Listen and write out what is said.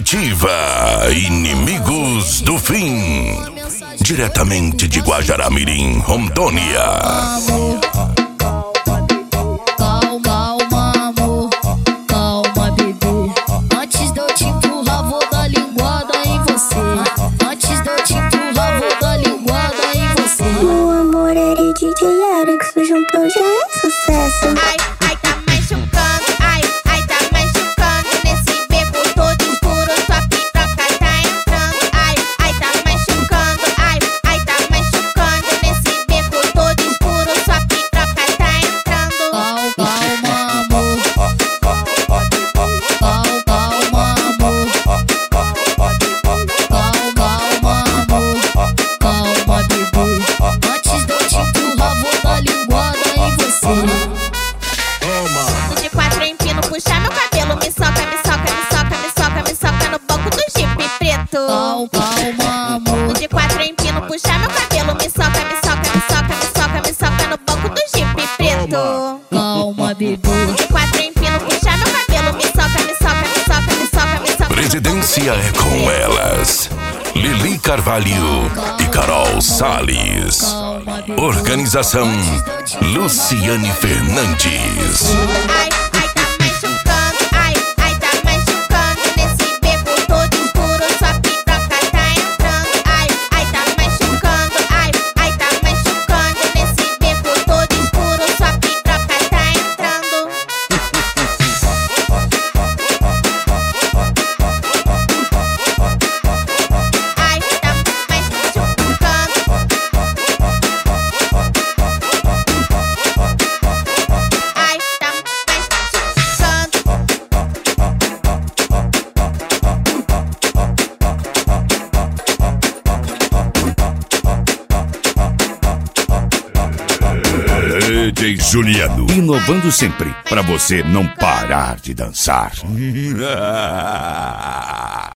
Ativa, Inimigos do Fim. Diretamente de Guajará-Mirim, Rondônia. Calma, amor, calma, bebê. Antes de eu te empurrar, vou dar linguada em você. Antes de eu te empurrar, vou dar linguada em você. Meu amor era DJ Alex, juntou já é sucesso. Ai, ai, tá machucando, ai, ai, tá machucando. Nesse beco todo escuro, sua piroca tá entrando. Ai, ai, tá machucando, ai, ai, tá machucando. Nesse beco todo escuro, sua piroca tá entrando. Calma, amor, calma, amor, calma, bebê. Antes de eu te empurrar, vou dar linguada em você. De quatro eu empino, puxar meu cabelo. Me soca, me soca, me soca, me soca, me soca no banco do Jeep preto. Calma, amor, De quatro eu empino, puxar meu cabelo. Me soca, me soca, me soca, me soca, me soca no banco do Jeep preto. calma, bebê. De quatro eu empino, puxar meu cabelo. Me soca, me soca, me soca, me soca, me soca. Presidência é com elas. Lili Carvalho e Carol Salles. Organização Luciane Fernandes. Ai, ai, tá machucando, ai, ai, tá machucando. Nesse beco todo escuro, sua piroca tá entrando. Ai, ai, tá machucando, ai, ai, tá machucando. Nesse beco todo escuro, sua piroca tá entrando. Ai, tá machucando. Ai, tá machucando. DJ Juliano, inovando sempre, pra você não parar de dançar.